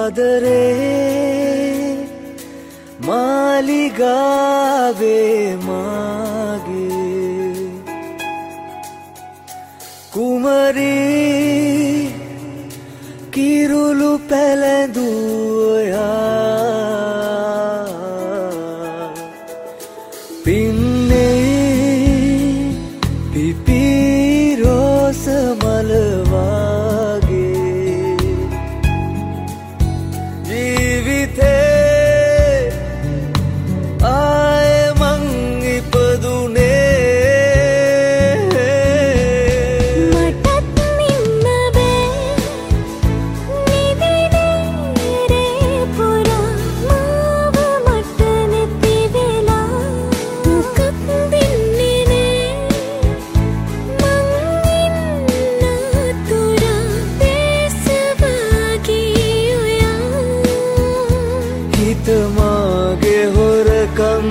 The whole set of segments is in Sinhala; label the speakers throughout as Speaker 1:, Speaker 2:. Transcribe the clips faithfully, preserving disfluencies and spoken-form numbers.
Speaker 1: ආදරේ මාලිගාවේ මාගේ කුමරී කිරුළු පැලඳුවයා පින්නේ පිපිරෝස මලවාගේ ජීවිතේ ආය මං ඉපදුනේ
Speaker 2: මටත් නින්න බෑ නිදිනේ පුරා මාව මට නැති වෙලා දුකක් දෙන්නේ නෑ මං ඉන්න තුරා දේශවාගේ ඔයා
Speaker 1: හිත මාගේ හොරකම්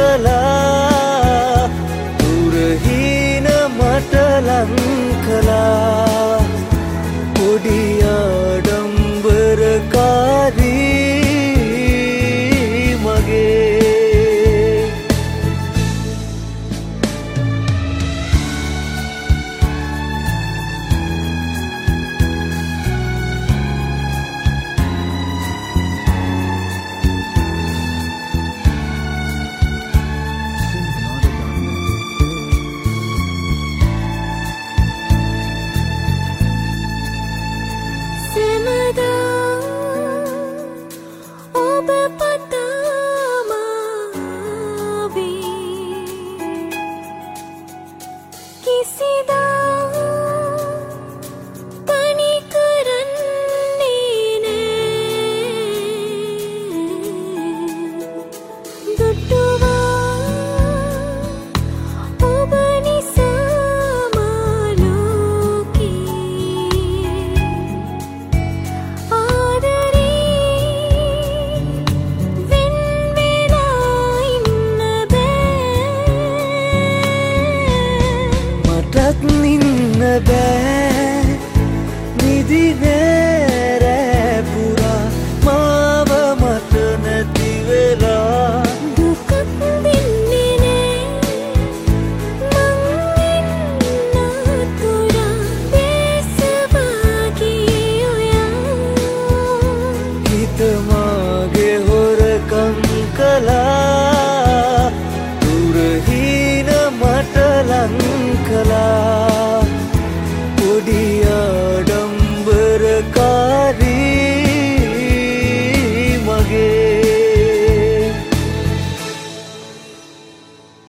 Speaker 1: කළා දුරහීන මට ලං කළා පොඩි ආඩම්බරකාරී මගේ
Speaker 2: සෙමදා ඔබ පතාමාවී කිසිදා තනි කරන්නේ නෑ දුටුවා ඔබ නිසා මා ලෝකේ ආදරේ වෙන් වෙලා ඉන්න බෑ
Speaker 1: මටත් නින්න බෑ නිදිනේ රෑ පුරා මාව මට නැති වෙලා
Speaker 2: දුකක් දෙන්නේ නෑ මං ඉන්න තුරා දේශවාගේ ඔයා
Speaker 1: හිත